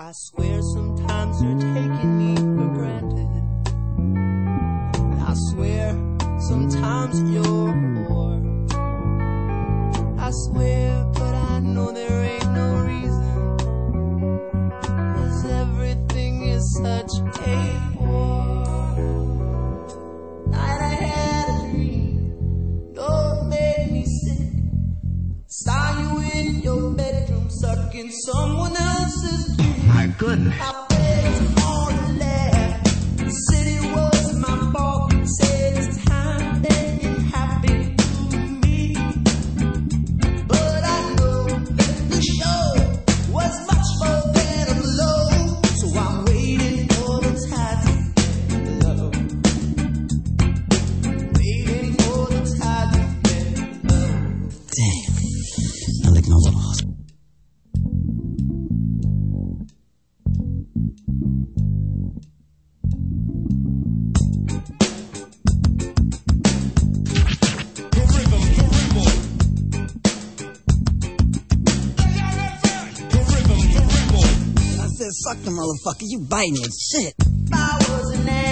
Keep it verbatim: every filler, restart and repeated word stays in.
I swear sometimes you're taking me for granted. I swear sometimes you're bored. I swear, but I know there ain't no reason, 'cause everything is such a bore. Night I had a dream, Lord made me sick. Saw you in your bedroom sucking someone else's dick. My goodness. I begged for the laugh. Said it was my fault. Said it's time that it happened to me. But I know that the show was much more than a blow. So I'm waiting for the tide to get low. Waiting for the tide to get low. Damn. I like my little husband. I said, suck the motherfucker, you biting it, shit. If I was an